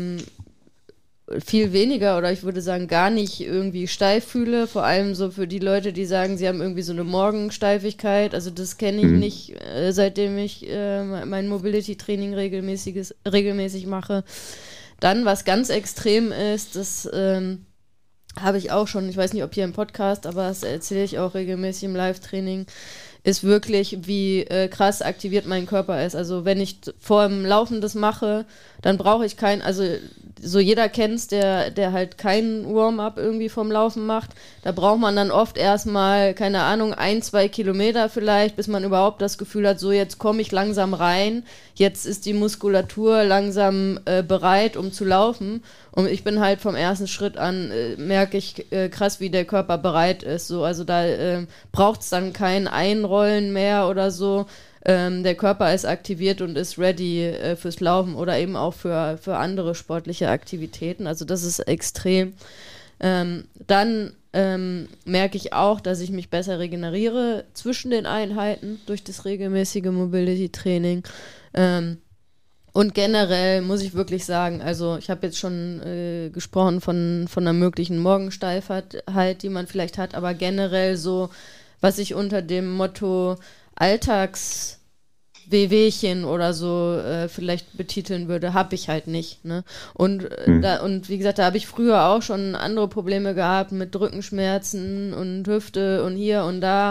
viel weniger oder ich würde sagen gar nicht irgendwie steif fühle, vor allem so für die Leute, die sagen, sie haben irgendwie so eine Morgensteifigkeit, also das kenne ich nicht, seitdem ich mein Mobility-Training regelmäßig mache. Dann, was ganz extrem ist, das habe ich auch schon, ich weiß nicht, ob hier im Podcast, aber das erzähle ich auch regelmäßig im Live-Training, ist wirklich, wie krass aktiviert mein Körper ist. Also wenn ich vor dem Laufen das mache, dann brauche ich also so jeder kennt's, der halt kein Warm-up irgendwie vom Laufen macht, da braucht man dann oft erstmal, keine Ahnung, 1-2 Kilometer vielleicht, bis man überhaupt das Gefühl hat, so jetzt komme ich langsam rein, jetzt ist die Muskulatur langsam bereit, um zu laufen. Und ich bin halt vom ersten Schritt an, merke ich krass, wie der Körper bereit ist. So, also da braucht es dann kein Einrollen mehr oder so. Der Körper ist aktiviert und ist ready fürs Laufen oder eben auch für andere sportliche Aktivitäten. Also das ist extrem. Dann merke ich auch, dass ich mich besser regeneriere zwischen den Einheiten durch das regelmäßige Mobility-Training. Und generell muss ich wirklich sagen, also ich habe jetzt schon gesprochen von einer möglichen Morgensteifheit, die man vielleicht hat, aber generell so, was ich unter dem Motto Alltagswehwehchen oder so vielleicht betiteln würde, habe ich halt nicht. Ne? Und wie gesagt, da habe ich früher auch schon andere Probleme gehabt mit Rückenschmerzen und Hüfte und hier und da.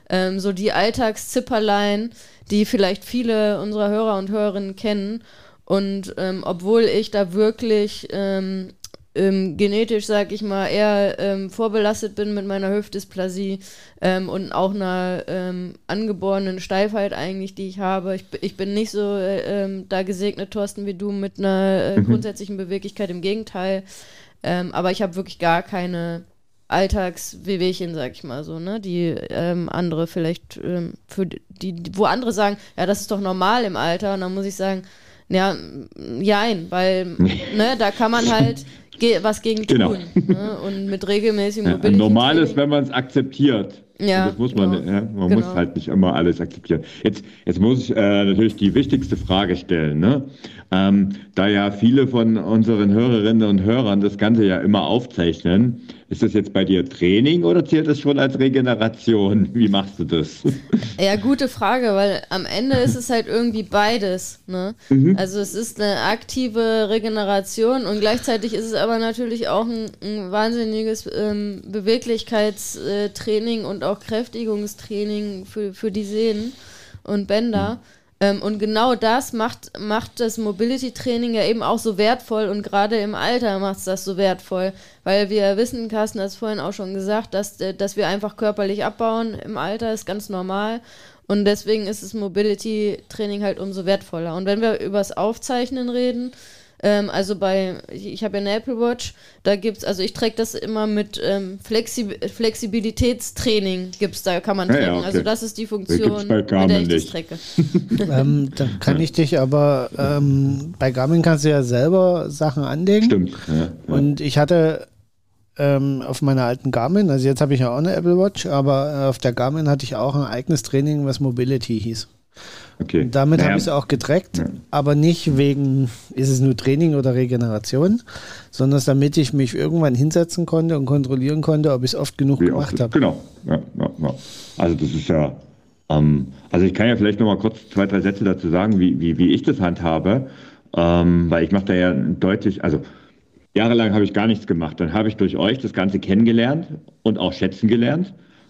so die Alltagszipperlein, die vielleicht viele unserer Hörer und Hörerinnen kennen. Und obwohl ich da wirklich genetisch, sag ich mal, eher vorbelastet bin mit meiner Hüftdysplasie und auch einer angeborenen Steifheit eigentlich, die ich habe. Ich bin nicht so da gesegnet, Thorsten, wie du, mit einer grundsätzlichen Beweglichkeit, im Gegenteil. Aber ich habe wirklich gar keine Alltagswehwehchen, sag ich mal so, ne, die andere vielleicht wo andere sagen, ja, das ist doch normal im Alter, und dann muss ich sagen, ja, jein, weil ne, da kann man halt was gegen tun. Genau. Ne? Und mit regelmäßigem Mobility. Normal ist, wenn man es akzeptiert. Ja, das muss man, man muss halt nicht immer alles akzeptieren. Jetzt muss ich natürlich die wichtigste Frage stellen. Ne? Da ja viele von unseren Hörerinnen und Hörern das Ganze ja immer aufzeichnen, ist das jetzt bei dir Training oder zählt das schon als Regeneration? Wie machst du das? Ja, gute Frage, weil am Ende ist es halt irgendwie beides. Ne? Also es ist eine aktive Regeneration und gleichzeitig ist es aber natürlich auch ein wahnsinniges Beweglichkeitstraining und auch Kräftigungstraining für die Sehnen und Bänder. Und genau das macht das Mobility-Training ja eben auch so wertvoll, und gerade im Alter macht es das so wertvoll, weil wir wissen, Carsten hat es vorhin auch schon gesagt, dass wir einfach körperlich abbauen im Alter, ist ganz normal, und deswegen ist das Mobility-Training halt umso wertvoller. Und wenn wir über das Aufzeichnen reden, also ich habe ja eine Apple Watch, da gibt's, also ich tracke das immer mit Flexibilitätstraining da kann man tracken. Ja, okay. Also das ist die Funktion, mit der ich das tracke. Dann kann ich dich aber, bei Garmin kannst du ja selber Sachen anlegen. Stimmt. Ja. Und ich hatte auf meiner alten Garmin, also jetzt habe ich ja auch eine Apple Watch, aber auf der Garmin hatte ich auch ein eigenes Training, was Mobility hieß. Okay. Und damit habe ich es auch getrackt, aber nicht wegen, ist es nur Training oder Regeneration, sondern damit ich mich irgendwann hinsetzen konnte und kontrollieren konnte, ob ich es oft genug gemacht habe. Genau. Ja. Also das ist ja, also ich kann ja vielleicht noch mal kurz 2, 3 Sätze dazu sagen, wie ich das handhabe, weil ich mache da ja deutlich, also jahrelang habe ich gar nichts gemacht. Dann habe ich durch euch das Ganze kennengelernt und auch schätzen gelernt.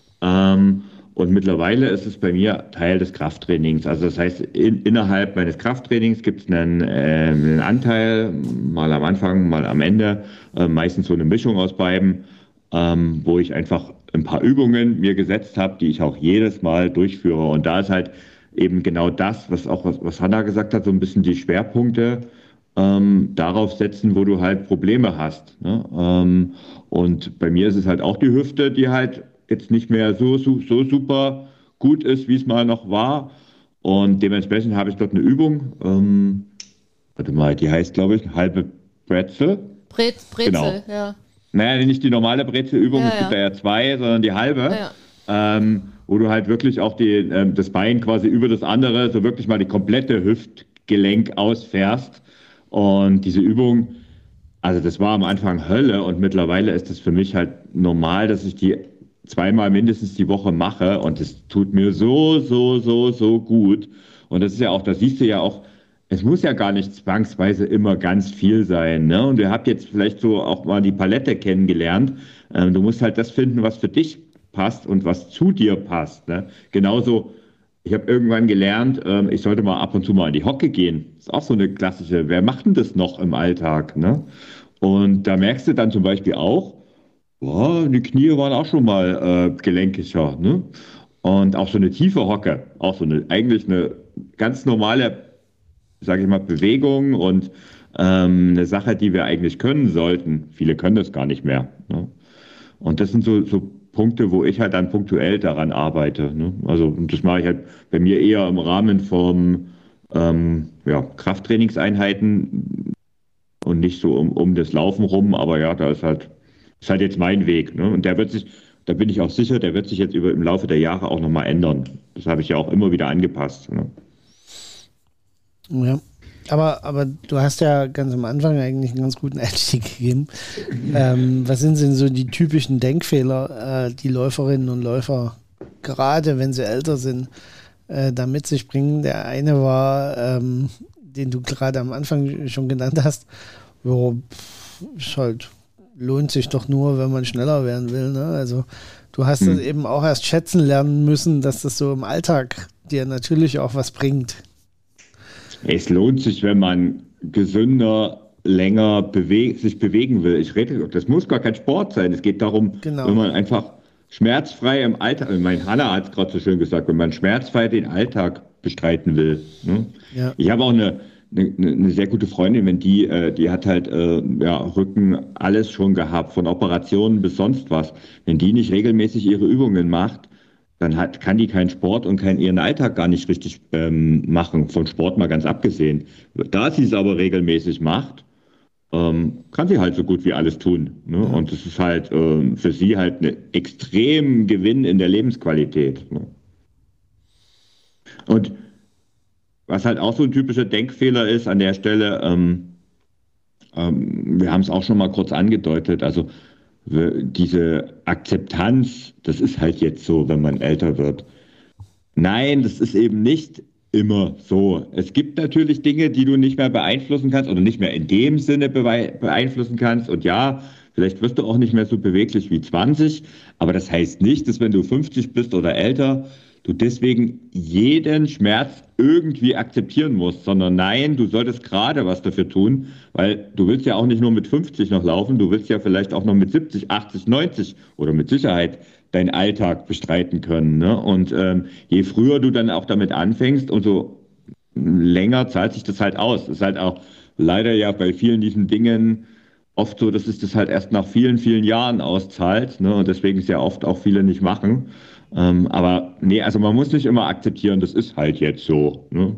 Und mittlerweile ist es bei mir Teil des Krafttrainings. Also das heißt, innerhalb meines Krafttrainings gibt es einen Anteil, mal am Anfang, mal am Ende, meistens so eine Mischung aus beiden, wo ich einfach ein paar Übungen mir gesetzt habe, die ich auch jedes Mal durchführe. Und da ist halt eben genau das, was Hanna gesagt hat, so ein bisschen die Schwerpunkte darauf setzen, wo du halt Probleme hast. Ne? Und bei mir ist es halt auch die Hüfte, die halt jetzt nicht mehr so super gut ist, wie es mal noch war. Und dementsprechend habe ich dort eine Übung, warte mal, die heißt, glaube ich, halbe Brezel. Brezel, genau. Ja. Naja, nicht die normale Brezelübung, es gibt da ja 2, sondern die halbe, wo du halt wirklich auch das Bein quasi über das andere, so wirklich mal die komplette Hüftgelenk ausfährst. Und diese Übung, also das war am Anfang Hölle, und mittlerweile ist es für mich halt normal, dass ich die 2-mal mindestens die Woche mache, und es tut mir so gut. Und das ist ja auch, das siehst du ja auch, es muss ja gar nicht zwangsweise immer ganz viel sein. Ne? Und ihr habt jetzt vielleicht so auch mal die Palette kennengelernt. Du musst halt das finden, was für dich passt und was zu dir passt. Ne? Genauso, ich habe irgendwann gelernt, ich sollte mal ab und zu mal in die Hocke gehen. Das ist auch so eine klassische, wer macht denn das noch im Alltag? Ne? Und da merkst du dann zum Beispiel auch, die Knie waren auch schon mal gelenkischer. Ne? Und auch so eine tiefe Hocke, auch so eigentlich eine ganz normale, sage ich mal, Bewegung und eine Sache, die wir eigentlich können sollten. Viele können das gar nicht mehr. Ne? Und das sind so Punkte, wo ich halt dann punktuell daran arbeite. Ne? Also und das mache ich halt bei mir eher im Rahmen von Krafttrainingseinheiten und nicht so um das Laufen rum. Aber ja, da ist halt jetzt mein Weg. Ne? Und da bin ich auch sicher, der wird sich jetzt im Laufe der Jahre auch nochmal ändern. Das habe ich ja auch immer wieder angepasst. Ne? Ja, aber du hast ja ganz am Anfang eigentlich einen ganz guten Einstieg gegeben. Was sind denn so die typischen Denkfehler, die Läuferinnen und Läufer, gerade wenn sie älter sind, da mit sich bringen? Der eine war, den du gerade am Anfang schon genannt hast, lohnt sich doch nur, wenn man schneller werden will. Ne? Also du hast es eben auch erst schätzen lernen müssen, dass das so im Alltag dir natürlich auch was bringt. Es lohnt sich, wenn man gesünder, länger sich bewegen will. Das muss gar kein Sport sein. Es geht darum, wenn man einfach schmerzfrei im Alltag, mein Hanna hat es gerade so schön gesagt, wenn man schmerzfrei den Alltag bestreiten will. Ne? Ja. Ich habe auch eine sehr gute Freundin, wenn die hat halt Rücken, alles schon gehabt, von Operationen bis sonst was. Wenn die nicht regelmäßig ihre Übungen macht, dann kann die keinen Sport und ihren Alltag gar nicht richtig machen, von Sport mal ganz abgesehen. Da sie es aber regelmäßig macht, kann sie halt so gut wie alles tun. Ne? Ja. Und das ist halt für sie halt ein extremen Gewinn in der Lebensqualität. Ne? Und was halt auch so ein typischer Denkfehler ist an der Stelle, wir haben es auch schon mal kurz angedeutet, also diese Akzeptanz, das ist halt jetzt so, wenn man älter wird. Nein, das ist eben nicht immer so. Es gibt natürlich Dinge, die du nicht mehr beeinflussen kannst oder nicht mehr in dem Sinne beeinflussen kannst. Und ja, vielleicht wirst du auch nicht mehr so beweglich wie 20, aber das heißt nicht, dass wenn du 50 bist oder älter, du deswegen jeden Schmerz irgendwie akzeptieren musst, sondern nein, du solltest gerade was dafür tun, weil du willst ja auch nicht nur mit 50 noch laufen, du willst ja vielleicht auch noch mit 70, 80, 90 oder mit Sicherheit deinen Alltag bestreiten können. Ne? Und je früher du dann auch damit anfängst, umso länger zahlt sich das halt aus. Das ist halt auch leider ja bei vielen diesen Dingen oft so, dass es das halt erst nach vielen, vielen Jahren auszahlt. Ne? Und deswegen es ja oft auch viele nicht machen. Aber nee, also man muss nicht immer akzeptieren, das ist halt jetzt so. Ne?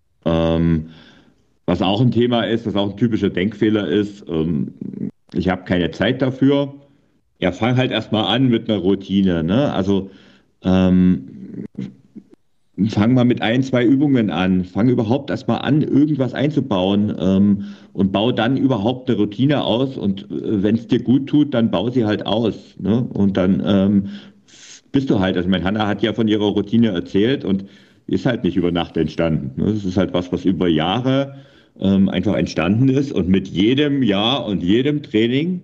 Was auch ein Thema ist, was auch ein typischer Denkfehler ist, ich habe keine Zeit dafür. Ja, fang halt erstmal an mit einer Routine. Ne? Also fang mal mit 1, 2 Übungen an. Fang überhaupt erstmal an, irgendwas einzubauen und bau dann überhaupt eine Routine aus. Und wenn es dir gut tut, dann bau sie halt aus. Ne? Und dann bist du halt, also meine Hanna hat ja von ihrer Routine erzählt und ist halt nicht über Nacht entstanden. Ne? Das ist halt was über Jahre einfach entstanden ist und mit jedem Jahr und jedem Training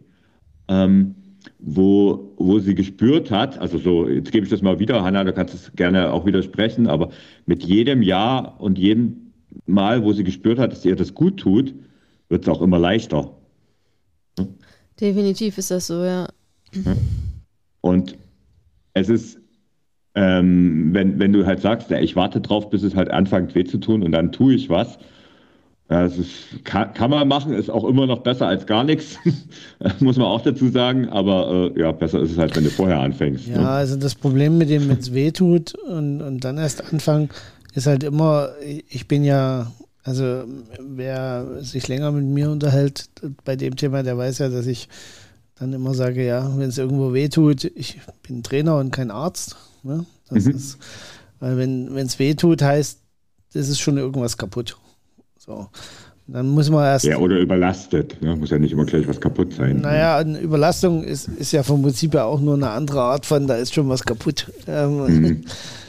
wo sie gespürt hat, also so, jetzt gebe ich das mal wieder, Hanna, du kannst es gerne auch widersprechen, aber mit jedem Jahr und jedem Mal, wo sie gespürt hat, dass ihr das gut tut, wird es auch immer leichter. Definitiv ist das so, ja. Und es ist, wenn du halt sagst, ja, ich warte drauf, bis es halt anfängt weh zu tun und dann tue ich was, ja, das kann man machen, ist auch immer noch besser als gar nichts, muss man auch dazu sagen, aber besser ist es halt, wenn du vorher anfängst. Ja, ne? Also das Problem mit dem, wenn es weh tut und dann erst anfangen, ist halt immer, ich bin ja, also wer sich länger mit mir unterhält bei dem Thema, der weiß ja, dass ich dann immer sage, ja, wenn es irgendwo weh tut, ich bin Trainer und kein Arzt. Ne? Das ist, weil wenn es weh tut, heißt, es ist schon irgendwas kaputt. So, dann muss man erst. Ja, oder überlastet. Ne? Muss ja nicht immer gleich was kaputt sein. Naja, eine Überlastung ist ja vom Prinzip ja auch nur eine andere Art von, da ist schon was kaputt. Und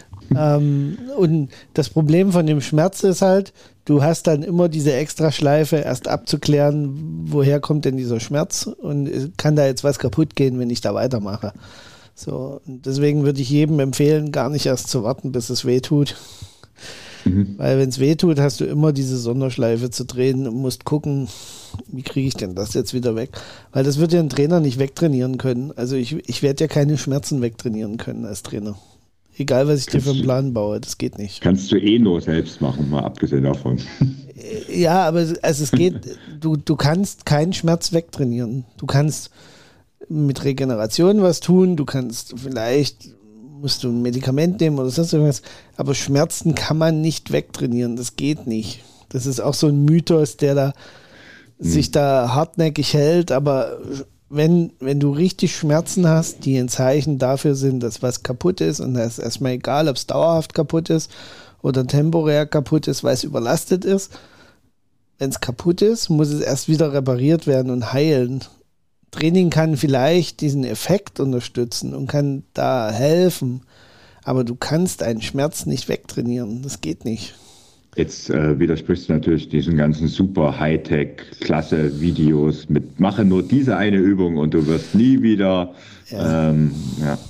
das Problem von dem Schmerz ist halt, du hast dann immer diese Extraschleife, erst abzuklären, woher kommt denn dieser Schmerz und kann da jetzt was kaputt gehen, wenn ich da weitermache. So, und deswegen würde ich jedem empfehlen, gar nicht erst zu warten, bis es weh tut. Weil wenn es weh tut, hast du immer diese Sonderschleife zu drehen und musst gucken, wie kriege ich denn das jetzt wieder weg? Weil das wird ja ein Trainer nicht wegtrainieren können. Also ich werde ja keine Schmerzen wegtrainieren können als Trainer. Egal, was ich dir für einen Plan baue, das geht nicht. Kannst du eh nur selbst machen, mal abgesehen davon. Ja, aber also es geht, du kannst keinen Schmerz wegtrainieren. Du kannst mit Regeneration was tun, du kannst vielleicht, musst du ein Medikament nehmen oder sonst irgendwas, aber Schmerzen kann man nicht wegtrainieren, das geht nicht. Das ist auch so ein Mythos, der da sich da hartnäckig hält, aber wenn du richtig Schmerzen hast, die ein Zeichen dafür sind, dass was kaputt ist und das ist erstmal egal, ob es dauerhaft kaputt ist oder temporär kaputt ist, weil es überlastet ist, wenn es kaputt ist, muss es erst wieder repariert werden und heilen. Training kann vielleicht diesen Effekt unterstützen und kann da helfen, aber du kannst einen Schmerz nicht wegtrainieren. Das geht nicht. Jetzt widersprichst du natürlich diesen ganzen super Hightech-Klasse Videos mit mache nur diese eine Übung und du wirst nie wieder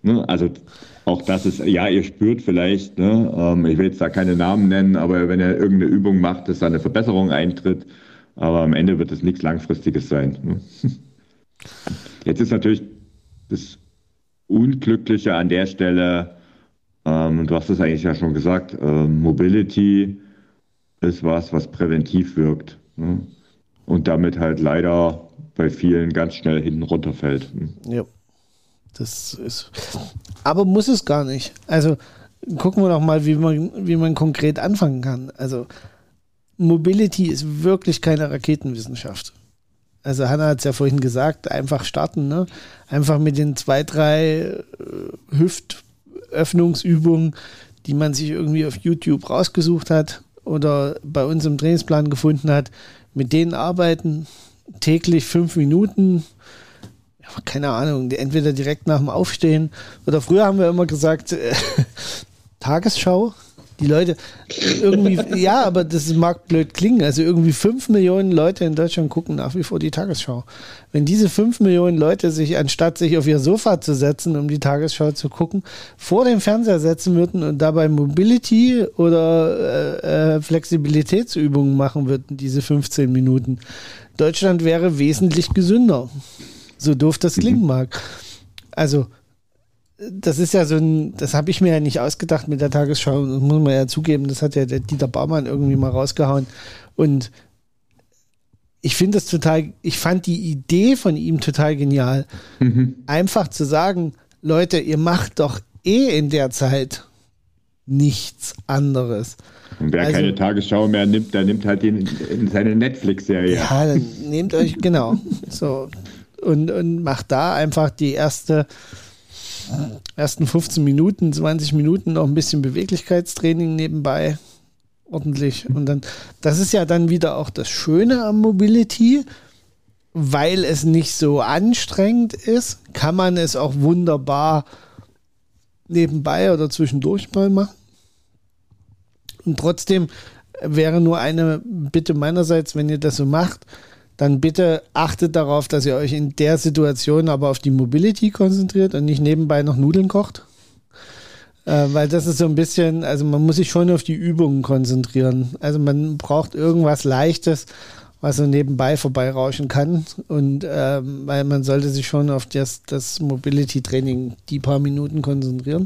Ne? Also auch das ist, ja, ihr spürt vielleicht, ne, ich will jetzt da keine Namen nennen, aber wenn ihr irgendeine Übung macht, dass da eine Verbesserung eintritt, aber am Ende wird es nichts Langfristiges sein. Ne? Jetzt ist natürlich das Unglückliche an der Stelle, du hast es eigentlich ja schon gesagt, Mobility ist was präventiv wirkt. Ne? Und damit halt leider bei vielen ganz schnell hinten runterfällt. Ne? Ja, das ist. Aber muss es gar nicht. Also gucken wir doch mal, wie man konkret anfangen kann. Also Mobility ist wirklich keine Raketenwissenschaft. Also Hanna hat es ja vorhin gesagt, einfach starten, ne? Einfach mit den 2, 3 Hüftöffnungsübungen, die man sich irgendwie auf YouTube rausgesucht hat oder bei uns im Trainingsplan gefunden hat, mit denen arbeiten, täglich 5 Minuten, ja, keine Ahnung, entweder direkt nach dem Aufstehen oder früher haben wir immer gesagt, Tagesschau. Die Leute irgendwie, ja, aber das mag blöd klingen, also irgendwie 5 Millionen Leute in Deutschland gucken nach wie vor die Tagesschau. Wenn diese 5 Millionen Leute sich, anstatt sich auf ihr Sofa zu setzen, um die Tagesschau zu gucken, vor dem Fernseher setzen würden und dabei Mobility oder Flexibilitätsübungen machen würden, diese 15 Minuten, Deutschland wäre wesentlich gesünder. So doof das klingen mag. Also das ist ja das habe ich mir ja nicht ausgedacht mit der Tagesschau, das muss man ja zugeben, das hat ja der Dieter Baumann irgendwie mal rausgehauen und ich fand die Idee von ihm total genial, einfach zu sagen, Leute, ihr macht doch in der Zeit nichts anderes. Und wer keine Tagesschau mehr nimmt, der nimmt halt in seine Netflix-Serie. Ja, dann nehmt euch, genau, so und macht da einfach die ersten 15 Minuten, 20 Minuten noch ein bisschen Beweglichkeitstraining nebenbei ordentlich. Und dann, das ist ja dann wieder auch das Schöne am Mobility, weil es nicht so anstrengend ist, kann man es auch wunderbar nebenbei oder zwischendurch mal machen. Und trotzdem wäre nur eine Bitte meinerseits, wenn ihr das so macht, dann bitte achtet darauf, dass ihr euch in der Situation aber auf die Mobility konzentriert und nicht nebenbei noch Nudeln kocht. Weil das ist so ein bisschen, also man muss sich schon auf die Übungen konzentrieren. Also man braucht irgendwas Leichtes, was so nebenbei vorbeirauschen kann. Und weil man sollte sich schon auf das Mobility-Training die paar Minuten konzentrieren.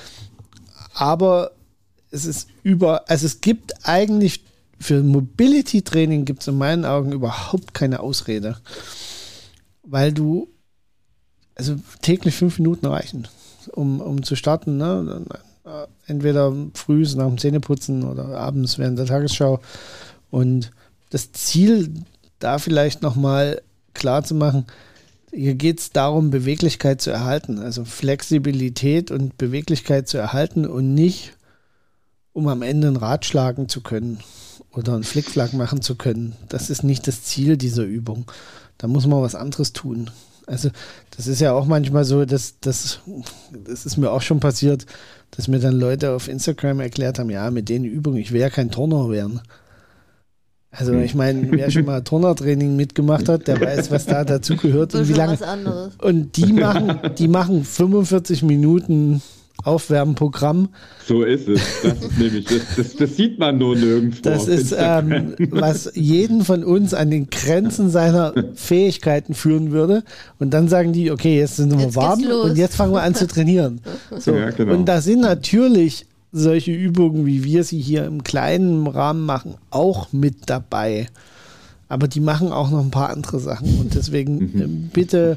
Aber es gibt eigentlich für Mobility-Training gibt es in meinen Augen überhaupt keine Ausrede. Weil also täglich 5 Minuten reichen, um zu starten. Ne? Entweder früh nach dem Zähneputzen oder abends während der Tagesschau. Und das Ziel, da vielleicht nochmal klar zu machen, hier geht es darum, Beweglichkeit zu erhalten. Also Flexibilität und Beweglichkeit zu erhalten und nicht, um am Ende ein Rad schlagen zu können oder einen Flickflack machen zu können. Das ist nicht das Ziel dieser Übung. Da muss man was anderes tun. Also das ist ja auch manchmal so, das ist mir auch schon passiert, dass mir dann Leute auf Instagram erklärt haben, ja, mit den Übungen, ich will ja kein Turner werden. Also ich meine, wer schon mal Turnertraining mitgemacht hat, der weiß, was da dazu gehört und wie lange. Und die machen 45 Minuten Aufwärmprogramm. So ist es. Das ist nämlich, das sieht man nur nirgendwo. Das ist, was jeden von uns an den Grenzen seiner Fähigkeiten führen würde. Und dann sagen die, okay, jetzt sind wir warm und jetzt fangen wir an zu trainieren. So. Ja, genau. Und da sind natürlich solche Übungen, wie wir sie hier im kleinen Rahmen machen, auch mit dabei. Aber die machen auch noch ein paar andere Sachen. Und deswegen bitte,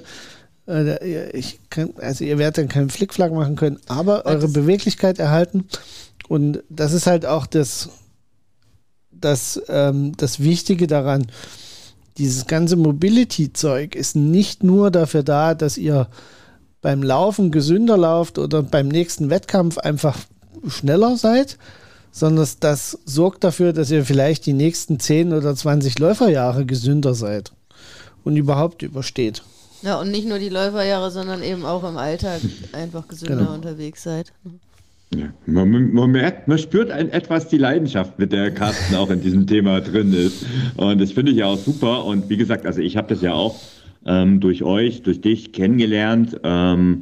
ihr werdet dann keinen Flickflack machen können, aber eure Beweglichkeit erhalten. Und das ist halt auch das Wichtige daran. Dieses ganze Mobility-Zeug ist nicht nur dafür da, dass ihr beim Laufen gesünder lauft oder beim nächsten Wettkampf einfach schneller seid, sondern das sorgt dafür, dass ihr vielleicht die nächsten 10 oder 20 Läuferjahre gesünder seid und überhaupt übersteht. Ja, und nicht nur die Läuferjahre, sondern eben auch im Alltag einfach gesünder unterwegs seid. Ja, man merkt, man spürt etwas die Leidenschaft, mit der Carsten auch in diesem Thema drin ist. Und das finde ich ja auch super. Und wie gesagt, also ich habe das ja auch durch dich kennengelernt.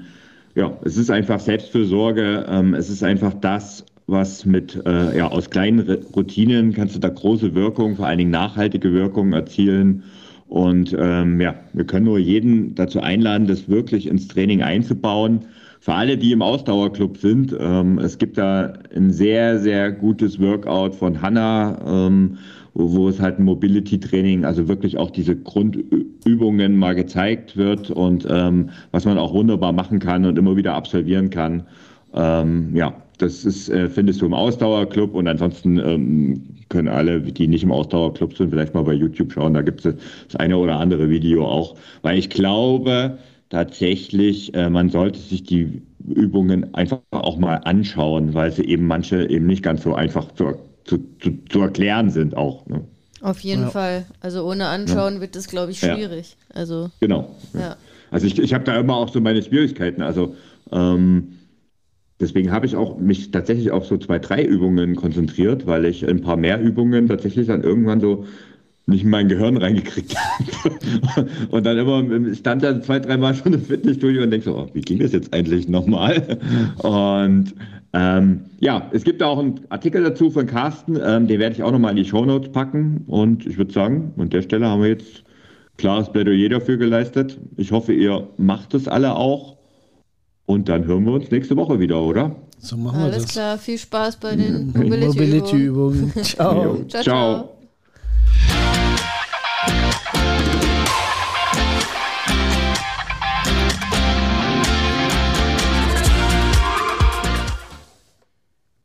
ja, es ist einfach Selbstfürsorge. Es ist einfach das, was aus kleinen Routinen kannst du da große Wirkung, vor allen Dingen nachhaltige Wirkung erzielen. Und wir können nur jeden dazu einladen, das wirklich ins Training einzubauen. Für alle, die im Ausdauerclub sind, es gibt da ein sehr, sehr gutes Workout von Hanna, wo es halt ein Mobility-Training, also wirklich auch diese Grundübungen mal gezeigt wird und was man auch wunderbar machen kann und immer wieder absolvieren kann. Das ist, findest du im Ausdauerclub und ansonsten können alle, die nicht im Ausdauerclub sind, vielleicht mal bei YouTube schauen. Da gibt es das eine oder andere Video auch, weil ich glaube tatsächlich, man sollte sich die Übungen einfach auch mal anschauen, weil sie eben manche eben nicht ganz so einfach zu erklären sind auch. Ne? Auf jeden Fall. Also ohne Anschauen wird das, glaube ich, schwierig. Also, genau. Ja. Also ich habe da immer auch so meine Schwierigkeiten. Also deswegen habe ich auch mich tatsächlich auf so 2, 3 Übungen konzentriert, weil ich ein paar mehr Übungen tatsächlich dann irgendwann so nicht in mein Gehirn reingekriegt habe. Und dann immer stand da 2, 3 Mal schon im Fitnessstudio und denke so, wie ging das jetzt eigentlich nochmal? Und es gibt da auch einen Artikel dazu von Carsten, den werde ich auch nochmal in die Shownotes packen. Und ich würde sagen, an der Stelle haben wir jetzt klares Plädoyer dafür geleistet. Ich hoffe, ihr macht es alle auch. Und dann hören wir uns nächste Woche wieder, oder? So machen wir das. Alles klar, viel Spaß bei den Mobility-Übungen. Ciao. Ciao.